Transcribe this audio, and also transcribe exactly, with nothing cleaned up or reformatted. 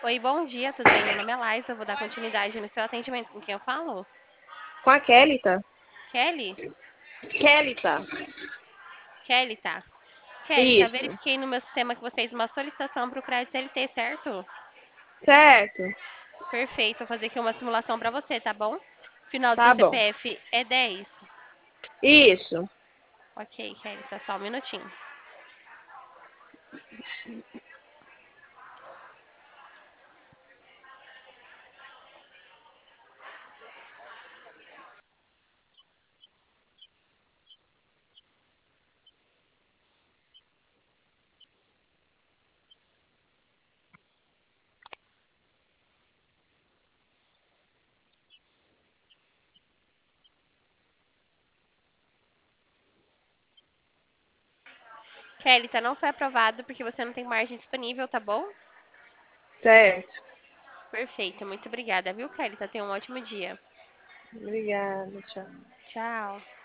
Oi, bom dia, tudo bem? Meu nome é Laís, eu vou dar continuidade no seu atendimento. Com quem eu falo? Com a Kelly, tá? Kelly? Kelly, tá? Kelly, tá? Kelly, tá? Isso. Verifiquei no meu sistema que você fez uma solicitação para o crédito C L T, certo? Certo. Perfeito, vou fazer aqui uma simulação para você, tá bom? Final do seu Tá bom. C P F é dez. Isso. Ok, Kelly, tá só um minutinho. Kelly, tá? Não foi aprovado porque você não tem margem disponível, tá bom? Certo. Perfeito, muito obrigada, viu, Kelly? Tá? Tenha um ótimo dia. Obrigada, tchau. Tchau.